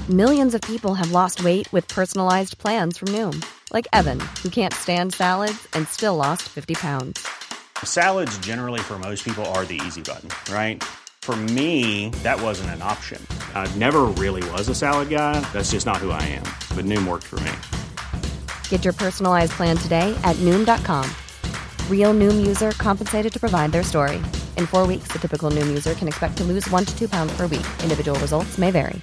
Millions of people have lost weight with personalized plans from Noom. Like Evan, who can't stand salads and still lost 50 pounds. Salads generally for most people are the easy button, right? For me, that wasn't an option. I never really was a salad guy. That's just not who I am. But Noom worked for me. Get your personalized plan today at Noom.com. Real Noom user compensated to provide their story. In 4 weeks, the typical Noom user can expect to lose 1 to 2 pounds per week. Individual results may vary.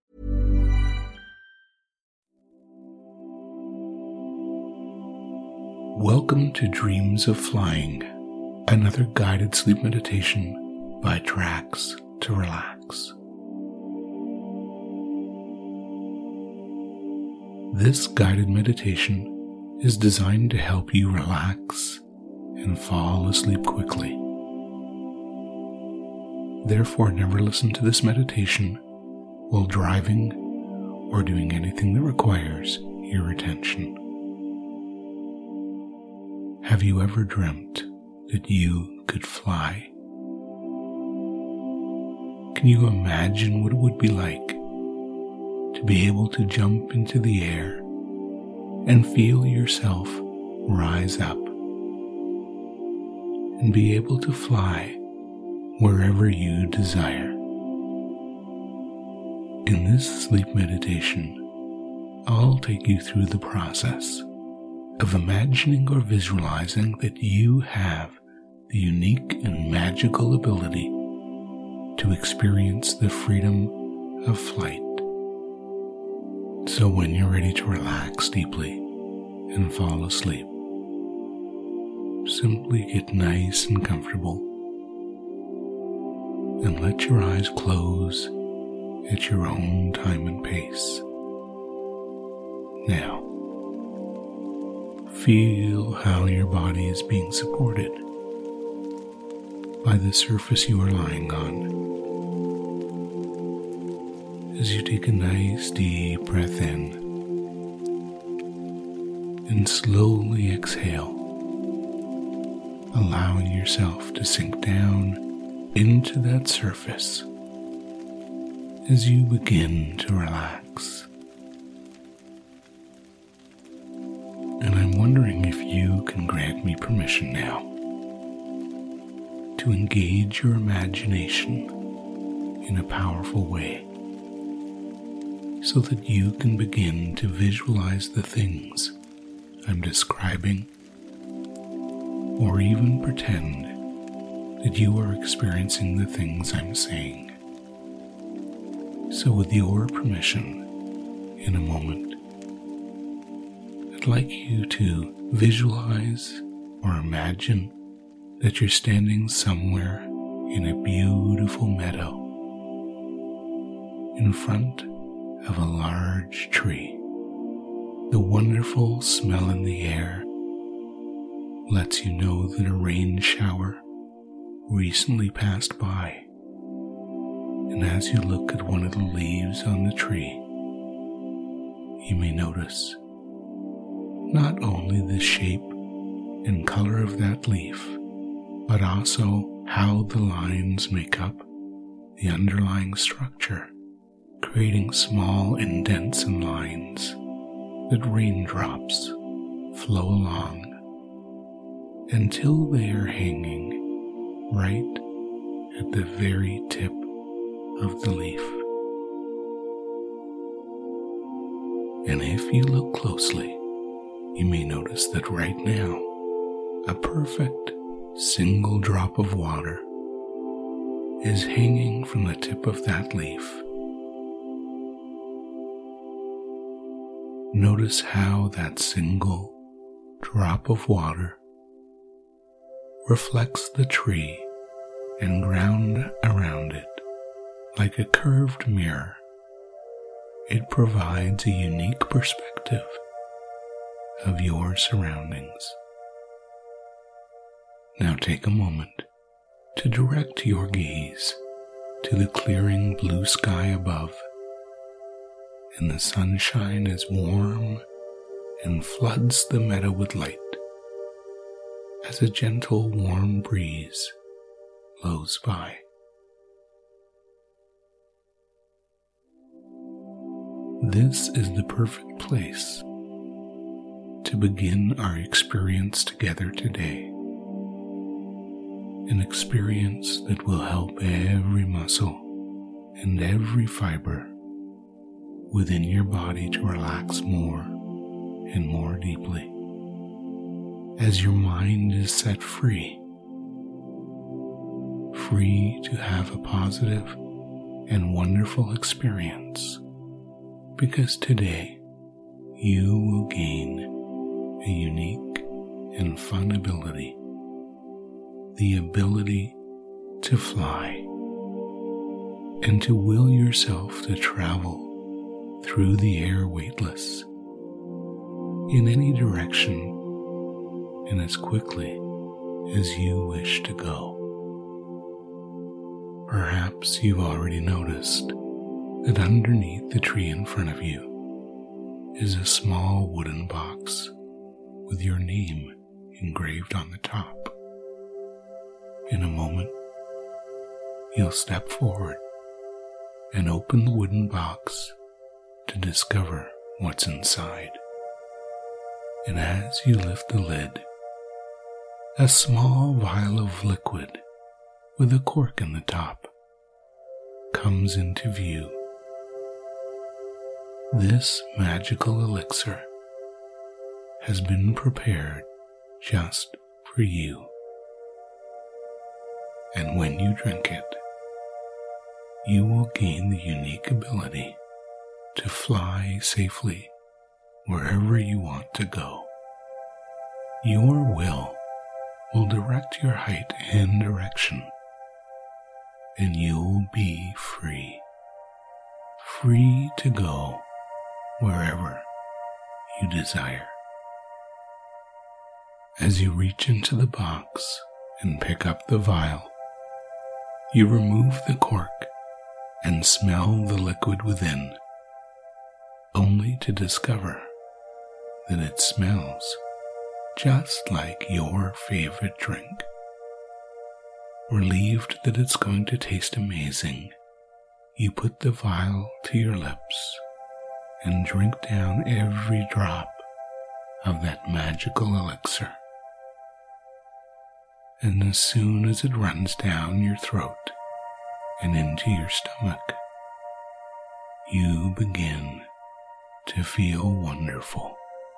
Welcome to Dreams of Flying, another guided sleep meditation by Tracks to Relax. This guided meditation is designed to help you relax and fall asleep quickly. Therefore, never listen to this meditation while driving or doing anything that requires your attention. Have you ever dreamt that you could fly? Can you imagine what it would be like to be able to jump into the air and feel yourself rise up and be able to fly wherever you desire? In this sleep meditation, I'll take you through the process of imagining or visualizing that you have the unique and magical ability to experience the freedom of flight. So when you're ready to relax deeply and fall asleep, simply get nice and comfortable and let your eyes close at your own time and pace. Now, feel how your body is being supported by the surface you are lying on. As you take a nice deep breath in and slowly exhale, allowing yourself to sink down into that surface as you begin to relax. And I'm wondering if you can grant me permission now to engage your imagination in a powerful way so that you can begin to visualize the things I'm describing, or even pretend that you are experiencing the things I'm saying. So with your permission, in a moment, I'd like you to visualize or imagine that you're standing somewhere in a beautiful meadow in front of a large tree. The wonderful smell in the air lets you know that a rain shower recently passed by. And as you look at one of the leaves on the tree, you may notice not only the shape and color of that leaf, but also how the lines make up the underlying structure, creating small indents and lines that raindrops flow along until they are hanging right at the very tip of the leaf. And if you look closely, you may notice that right now, a perfect single drop of water is hanging from the tip of that leaf. Notice how that single drop of water reflects the tree and ground around it like a curved mirror. It provides a unique perspective of your surroundings. Now take a moment to direct your gaze to the clearing blue sky above, and the sunshine is warm and floods the meadow with light as a gentle warm breeze blows by. this is the perfect place to begin our experience together today. An experience that will help every muscle and every fiber within your body to relax more and more deeply as your mind is set free to have a positive and wonderful experience, because today you will gain a unique and fun ability, the ability to fly and to will yourself to travel through the air weightless in any direction and as quickly as you wish to go. Perhaps you've already noticed that underneath the tree in front of you is a small wooden box with your name engraved on the top. In a moment, you'll step forward and open the wooden box to discover what's inside. And as you lift the lid, a small vial of liquid with a cork in the top comes into view. This magical elixir has been prepared just for you. And when you drink it, you will gain the unique ability to fly safely wherever you want to go. Your will direct your height and direction, and you'll be free to go wherever you desire. As you reach into the box and pick up the vial, you remove the cork and smell the liquid within, only to discover that it smells just like your favorite drink. Relieved that it's going to taste amazing, you put the vial to your lips and drink down every drop of that magical elixir. And as soon as it runs down your throat and into your stomach, you begin to feel wonderful.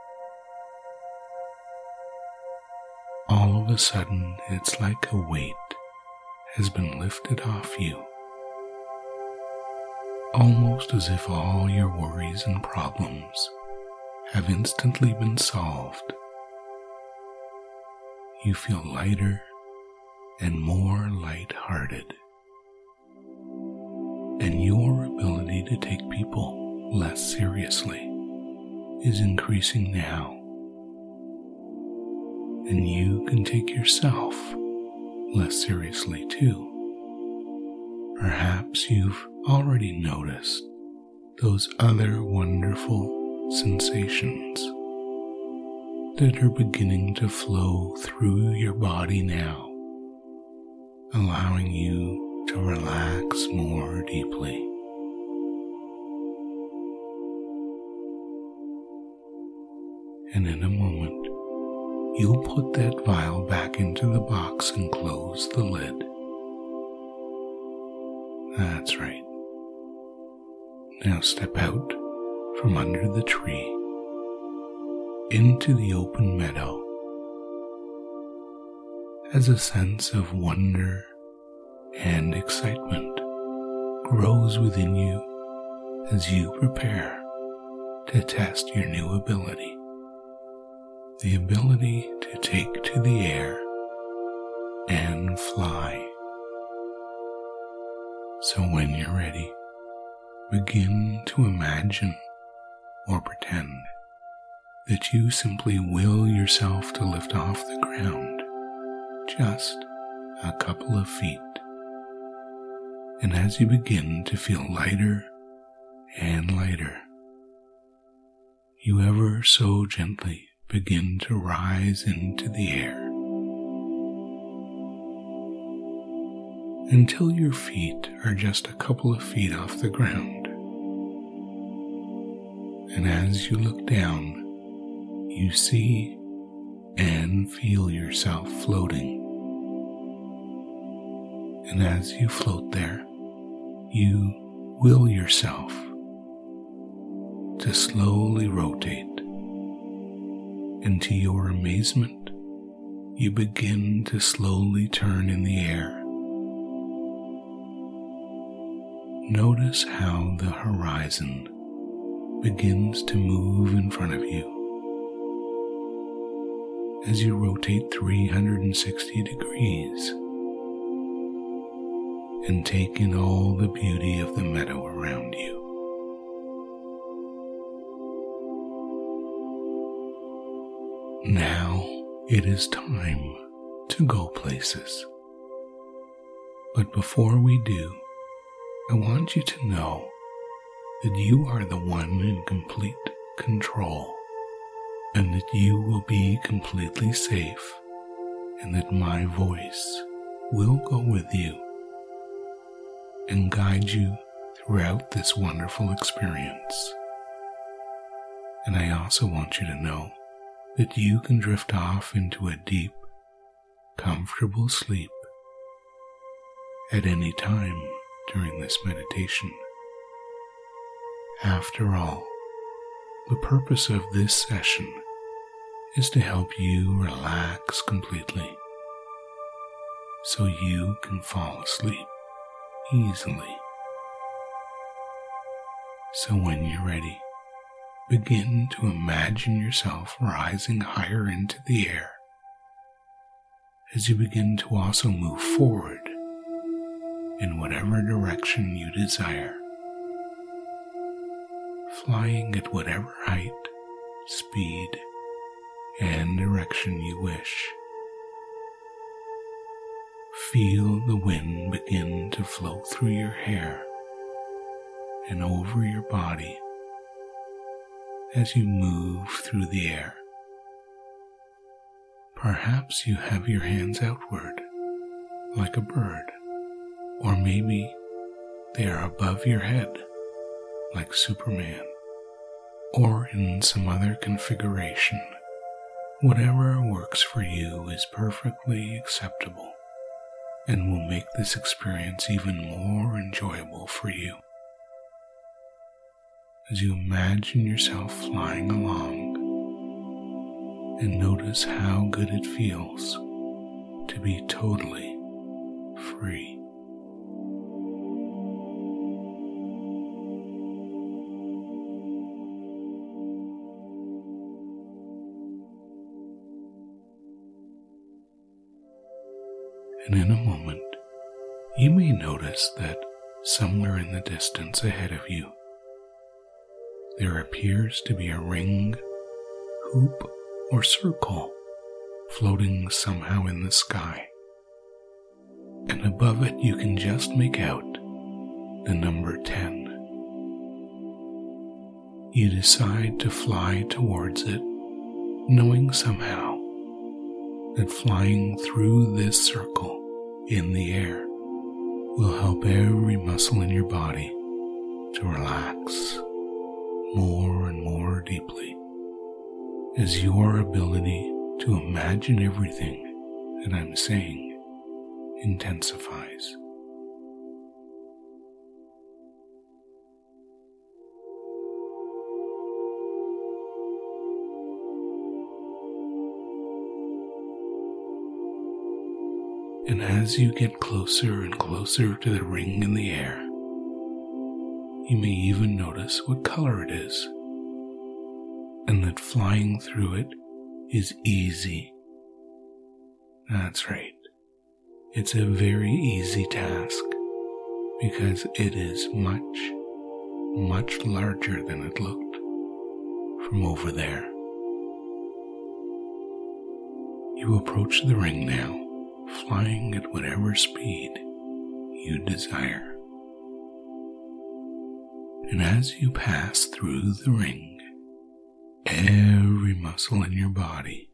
All of a sudden, it's like a weight has been lifted off you, almost as if all your worries and problems have instantly been solved. You feel lighter and more light-hearted, and your ability to take people less seriously is increasing now, and you can take yourself less seriously too. Perhaps you've already noticed those other wonderful sensations that are beginning to flow through your body now, allowing you to relax more deeply. And in a moment, you'll put that vial back into the box and close the lid. That's right. Now step out from under the tree into the open meadow as a sense of wonder and excitement grows within you as you prepare to test your new ability. The ability to take to the air and fly. So when you're ready, begin to imagine or pretend that you simply will yourself to lift off the ground just a couple of feet. And as you begin to feel lighter and lighter, you ever so gently begin to rise into the air until your feet are just a couple of feet off the ground. And as you look down, you see and feel yourself floating. And as you float there, you will yourself to slowly rotate. And to your amazement, you begin to slowly turn in the air. Notice how the horizon begins to move in front of you as you rotate 360 degrees and take in all the beauty of the meadow around you. Now it is time to go places. But before we do, I want you to know that you are the one in complete control, and that you will be completely safe, and that my voice will go with you and guide you throughout this wonderful experience. And I also want you to know that you can drift off into a deep, comfortable sleep at any time during this meditation. After all, the purpose of this session is to help you relax completely so you can fall asleep easily. So when you're ready, begin to imagine yourself rising higher into the air as you begin to also move forward in whatever direction you desire, flying at whatever height, speed, and direction you wish. Feel the wind begin to flow through your hair and over your body as you move through the air. Perhaps you have your hands outward like a bird, or maybe they are above your head like Superman, or in some other configuration. Whatever works for you is perfectly acceptable and will make this experience even more enjoyable for you. As you imagine yourself flying along, and notice how good it feels to be totally free. And in a moment, you may notice that somewhere in the distance ahead of you, there appears to be a ring, hoop, or circle floating somehow in the sky. And above it you can just make out the number 10. You decide to fly towards it, knowing somehow that flying through this circle in the air will help every muscle in your body to relax more and more deeply as your ability to imagine everything that I'm saying intensifies. And as you get closer and closer to the ring in the air, you may even notice what color it is, and that flying through it is easy. That's right. It's a very easy task because it is much, much larger than it looked from over there. You approach the ring now, flying at whatever speed you desire. And as you pass through the ring, every muscle in your body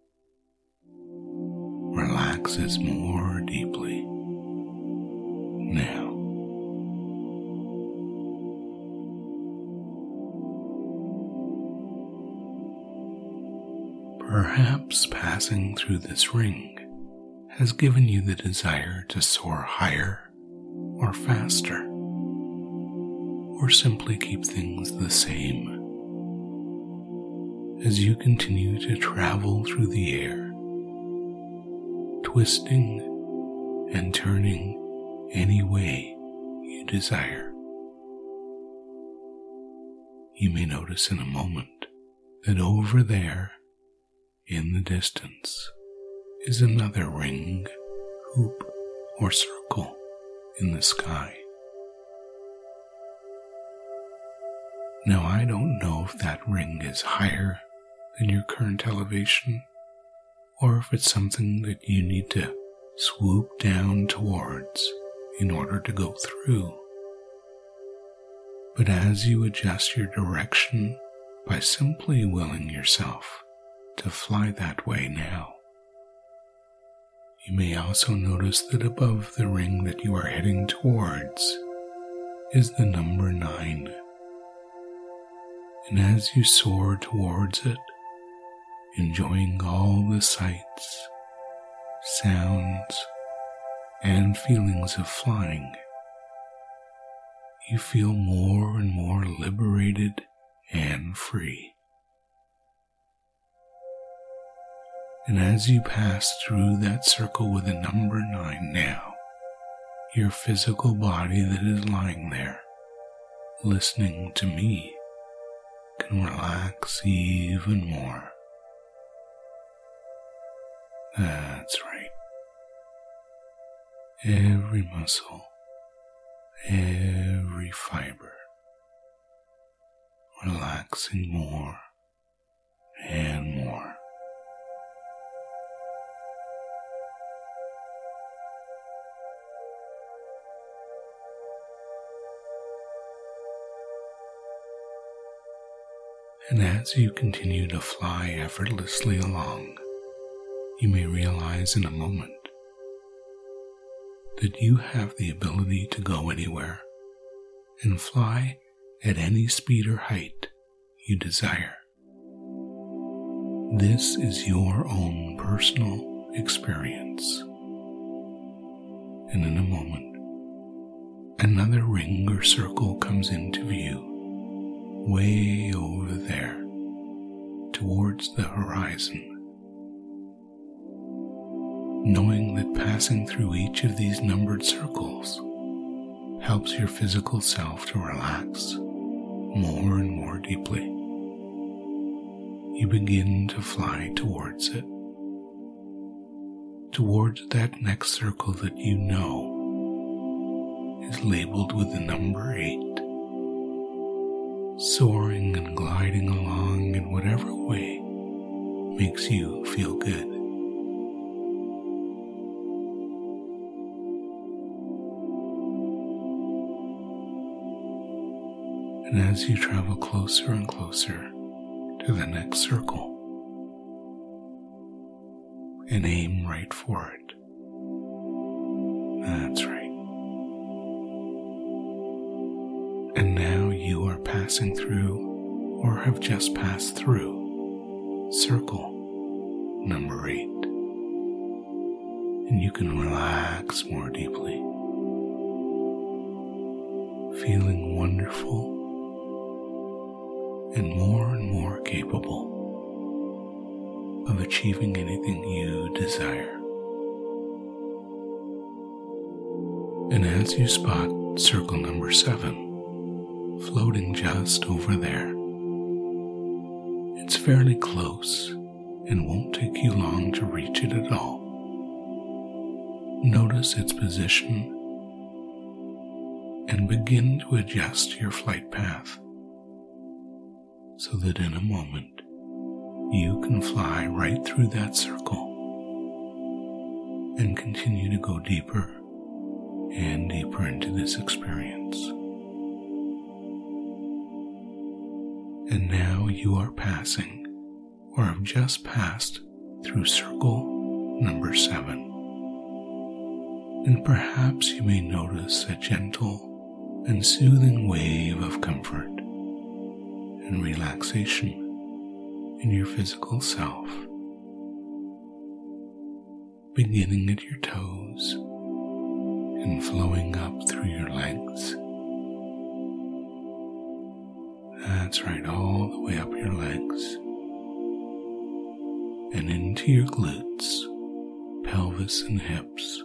relaxes more deeply. Now, Perhaps passing through this ring has given you the desire to soar higher or faster, or simply keep things the same. As you continue to travel through the air, twisting and turning any way you desire, you may notice in a moment that over there in the distance is another ring, hoop, or circle in the sky. Now, I don't know if that ring is higher than your current elevation, or if it's something that you need to swoop down towards in order to go through. But as you adjust your direction by simply willing yourself to fly that way now, you may also notice that above the ring that you are heading towards is the number 9. And as you soar towards it, enjoying all the sights, sounds, and feelings of flying, you feel more and more liberated and free. And as you pass through that circle with the number 9 now, your physical body that is lying there, listening to me, can relax even more. That's right. Every muscle, every fiber, relaxing more and more. And as you continue to fly effortlessly along, you may realize in a moment that you have the ability to go anywhere and fly at any speed or height you desire. This is your own personal experience. And in a moment, another ring or circle comes into view, way over there, towards the horizon. Knowing that passing through each of these numbered circles helps your physical self to relax more and more deeply, you begin to fly towards it, towards that next circle that you know is labeled with the number 8. Soaring and gliding along in whatever way makes you feel good. And as you travel closer and closer to the next circle, and aim right for it. That's right. And now you are passing through, or have just passed through, circle number 8. And you can relax more deeply, feeling wonderful and more capable of achieving anything you desire. And as you spot circle number 7, floating just over there, it's fairly close and won't take you long to reach it at all. Notice its position and begin to adjust your flight path so that in a moment you can fly right through that circle and continue to go deeper and deeper into this experience. And now you are passing, or have just passed, through circle number 7. And perhaps you may notice a gentle and soothing wave of comfort and relaxation in your physical self beginning at your toes and flowing up through your legs. That's right, all the way up your legs and into your glutes, pelvis, and hips.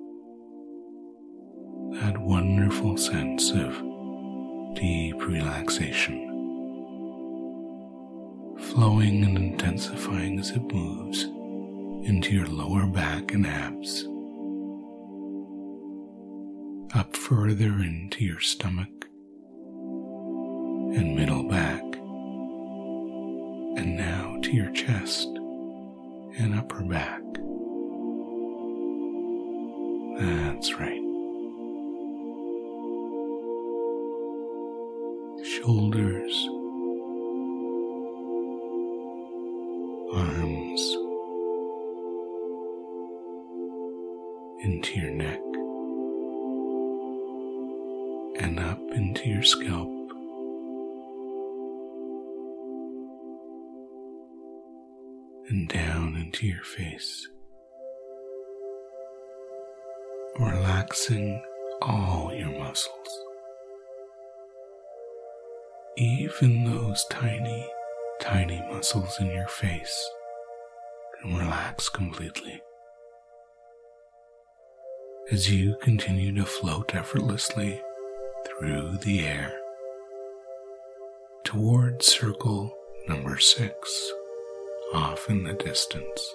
That wonderful sense of deep relaxation, flowing and intensifying as it moves into your lower back and abs, up further into your stomach and middle back, and now to your chest and upper back. That's right. Shoulders, arms, into your neck, and up into your scalp, and down into your face, relaxing all your muscles, even those tiny, tiny muscles in your face can relax completely as you continue to float effortlessly through the air towards circle number 6 off in the distance.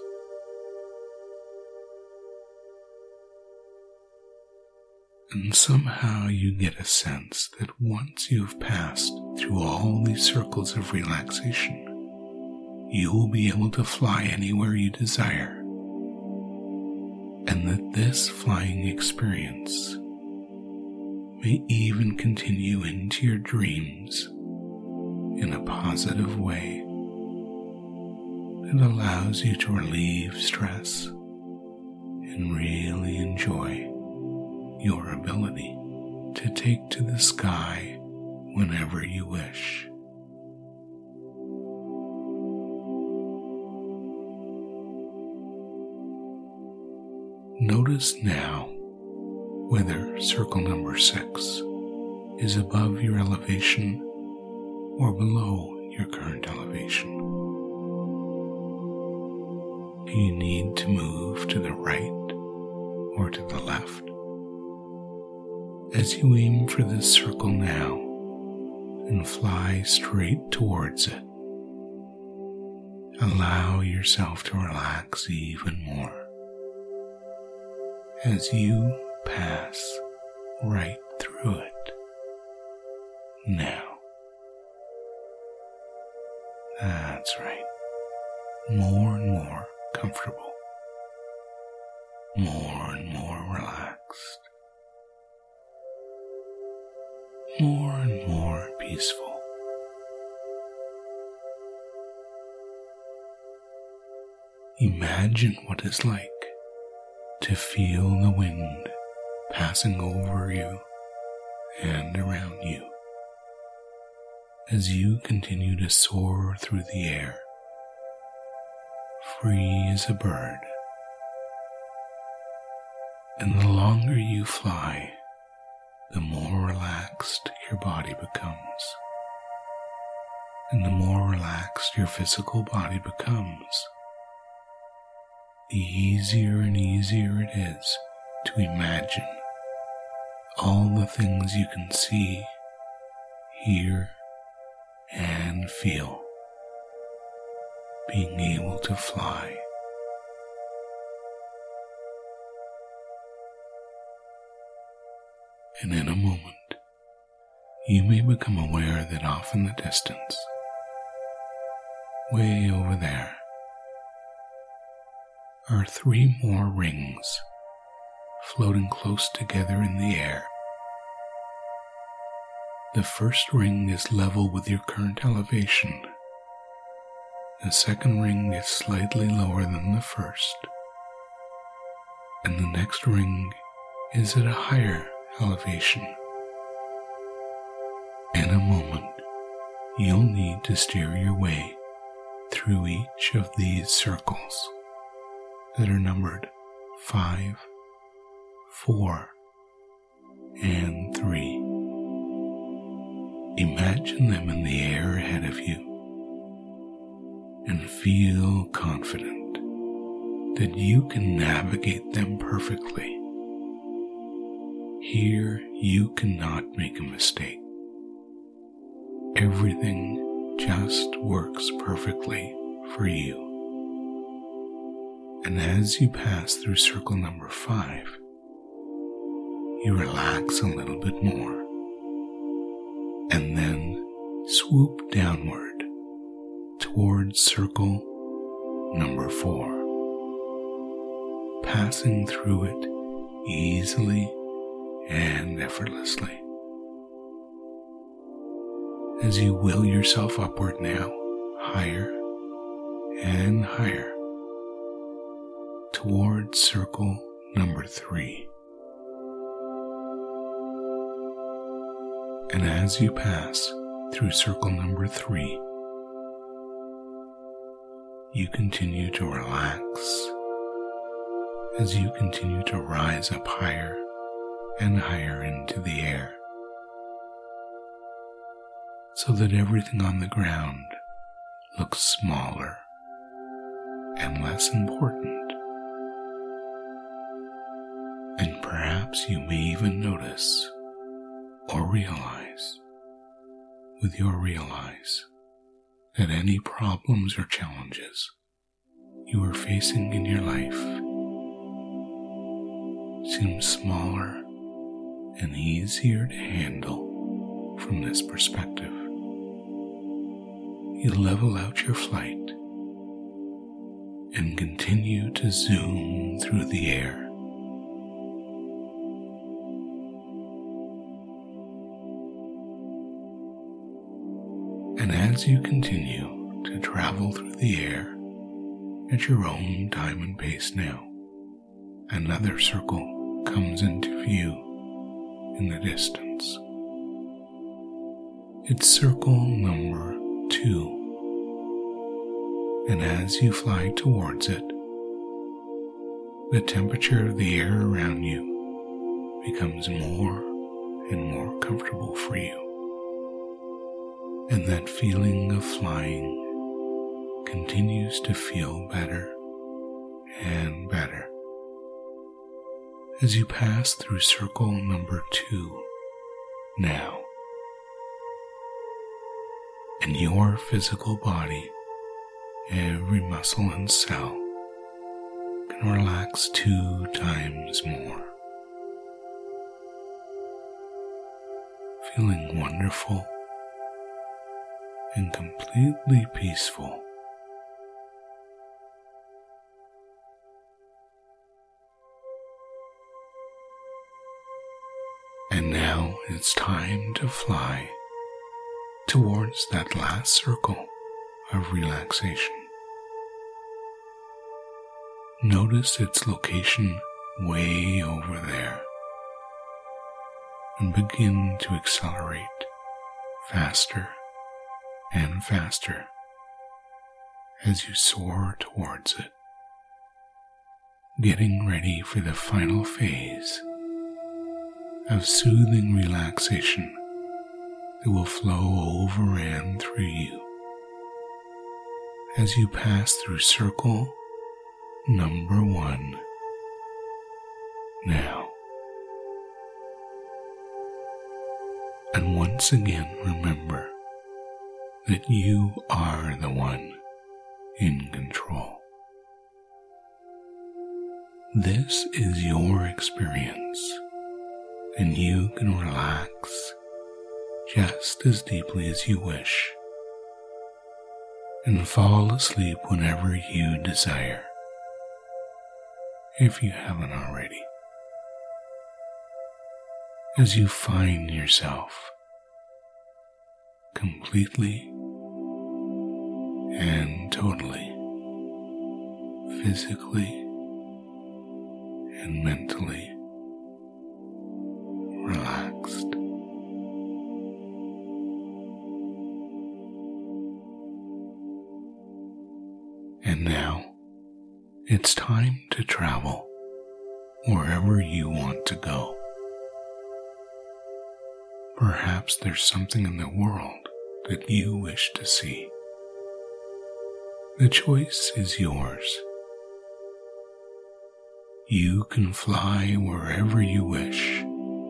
And somehow you get a sense that once you've passed through all these circles of relaxation, you will be able to fly anywhere you desire, and that this flying experience may even continue into your dreams in a positive way that allows you to relieve stress and really enjoy your ability to take to the sky whenever you wish. Notice now whether circle number 6 is above your elevation or below your current elevation. Do you need to move to the right or to the left? As you aim for this circle now and fly straight towards it, allow yourself to relax even more as you pass right through it now. That's right. More and more comfortable, more and more relaxed, more and more peaceful. Imagine what it's like to feel the wind passing over you and around you as you continue to soar through the air, free as a bird. And the longer you fly, the more relaxed your body becomes. And the more relaxed your physical body becomes, the easier and easier it is to imagine all the things you can see, hear, and feel, being able to fly. And in a moment, you may become aware that off in the distance, way over there, are 3 more rings floating close together in the air. The first ring is level with your current elevation. The second ring is slightly lower than the first. And the next ring is at a higher elevation. In a moment, you'll need to steer your way through each of these circles that are numbered 5, 4, and 3. Imagine them in the air ahead of you and feel confident that you can navigate them perfectly. Here you cannot make a mistake. Everything just works perfectly for you. And as you pass through circle number 5, you relax a little bit more and then swoop downward towards circle number 4, passing through it easily and effortlessly. As you will yourself upward now, higher and higher, towards circle number 3. And as you pass through circle number 3, you continue to relax as you continue to rise up higher and higher into the air, so that everything on the ground looks smaller and less important. And perhaps you may even notice or realize with your realize that any problems or challenges you are facing in your life seem smaller and easier to handle from this perspective. You level out your flight and continue to zoom through the air. And as you continue to travel through the air at your own time and pace now, another circle comes into view in the distance. It's circle number 2. And as you fly towards it, the temperature of the air around you becomes more and more comfortable for you. And that feeling of flying continues to feel better and better as you pass through circle number 2 now. And your physical body, every muscle and cell, can relax 2 times more, feeling wonderful and completely peaceful. And now it's time to fly towards that last circle of relaxation. Notice its location way over there and begin to accelerate faster and faster as you soar towards it, getting ready for the final phase of soothing relaxation that will flow over and through you as you pass through circle number 1 now. And once again, remember that you are the one in control. This is your experience, and you can relax just as deeply as you wish and fall asleep whenever you desire, if you haven't already. As you find yourself completely and totally, physically and mentally relaxed. And now it's time to travel wherever you want to go. Perhaps there's something in the world that you wish to see. The choice is yours. You can fly wherever you wish.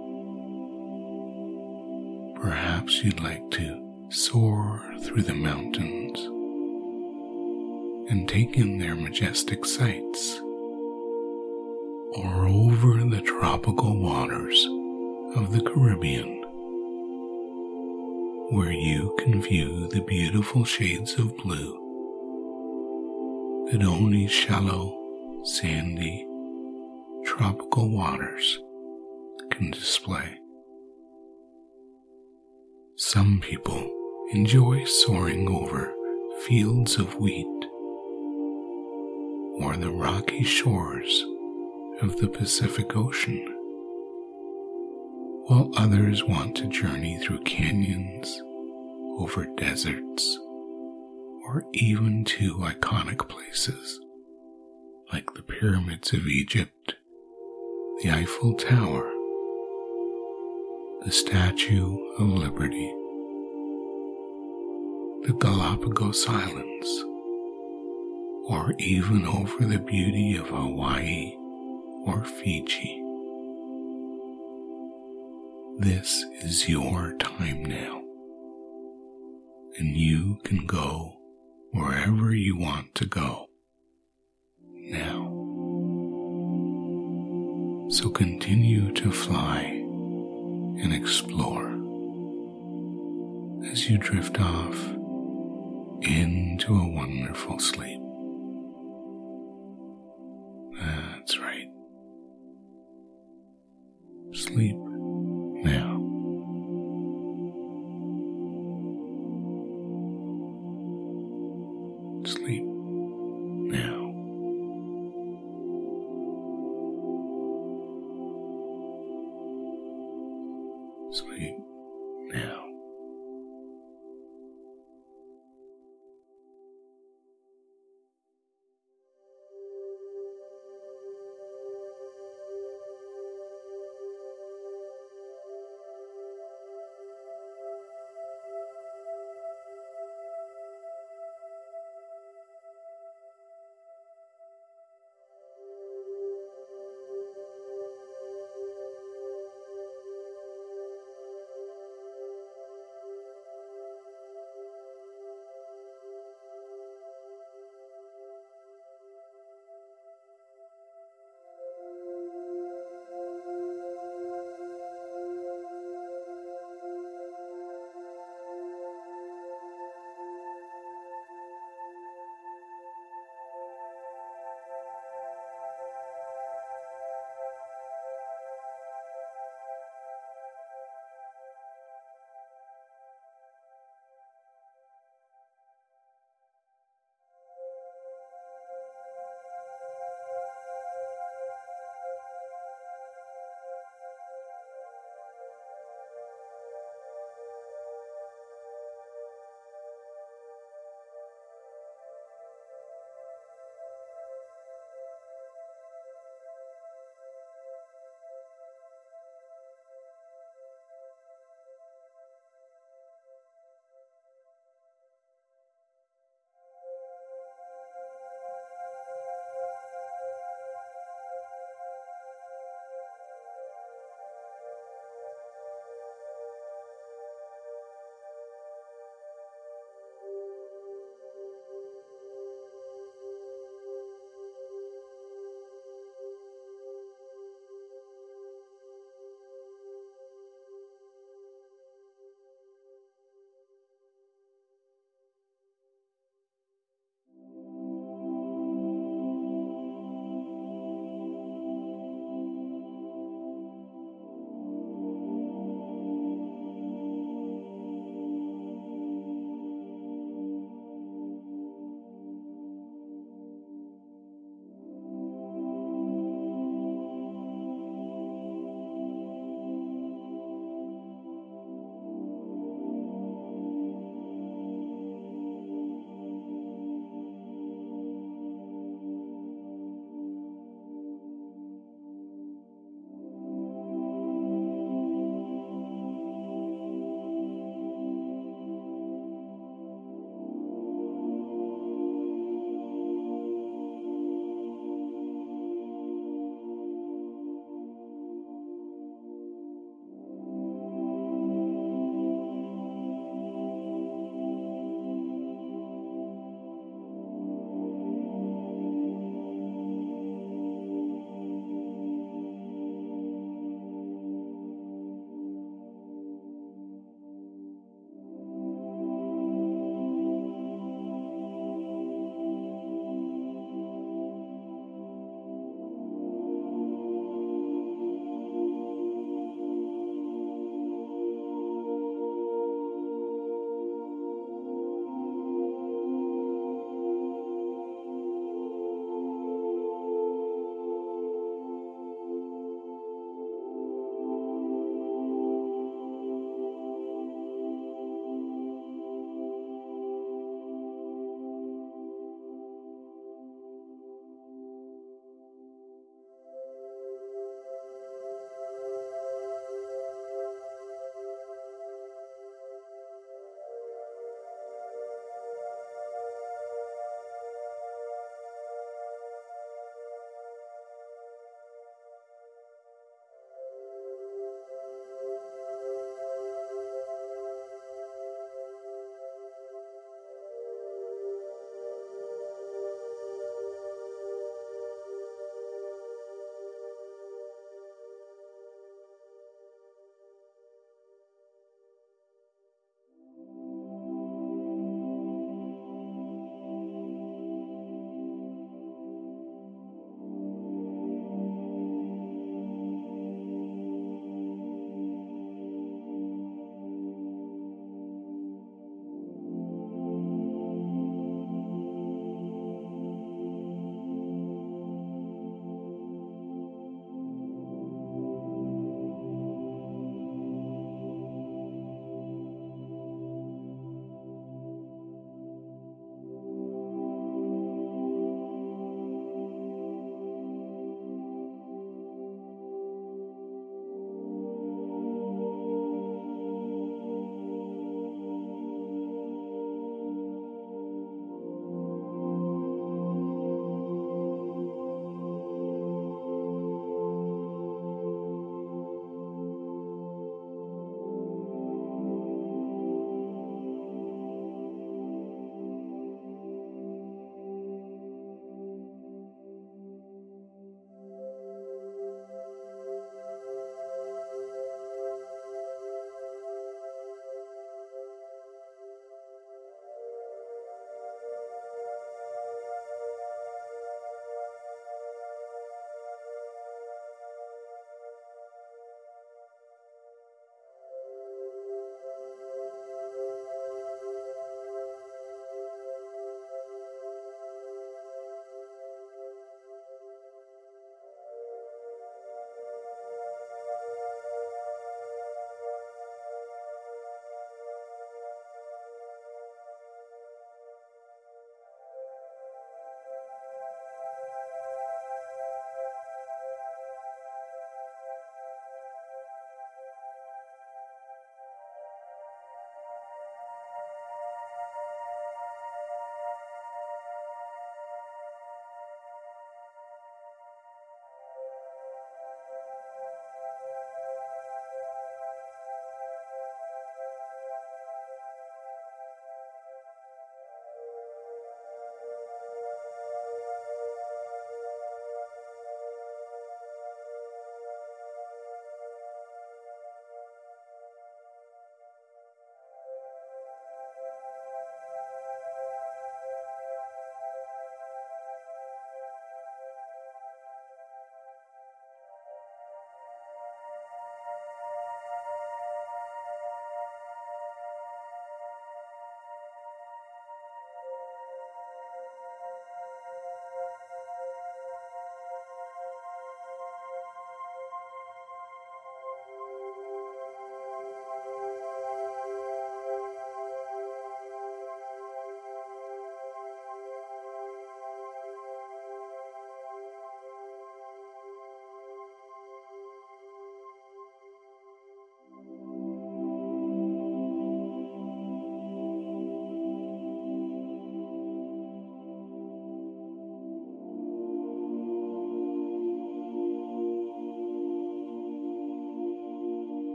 Perhaps you'd like to soar through the mountains and take in their majestic sights, or over the tropical waters of the Caribbean, where you can view the beautiful shades of blue that only shallow, sandy, tropical waters can display. Some people enjoy soaring over fields of wheat or the rocky shores of the Pacific Ocean, while others want to journey through canyons, over deserts, or even to iconic places like the pyramids of Egypt, the Eiffel Tower, the Statue of Liberty, the Galapagos Islands, or even over the beauty of Hawaii or Fiji. This is your time now, and you can go wherever you want to go now. So continue to fly and explore as you drift off into a wonderful sleep. That's right. Sleep now. Sleep.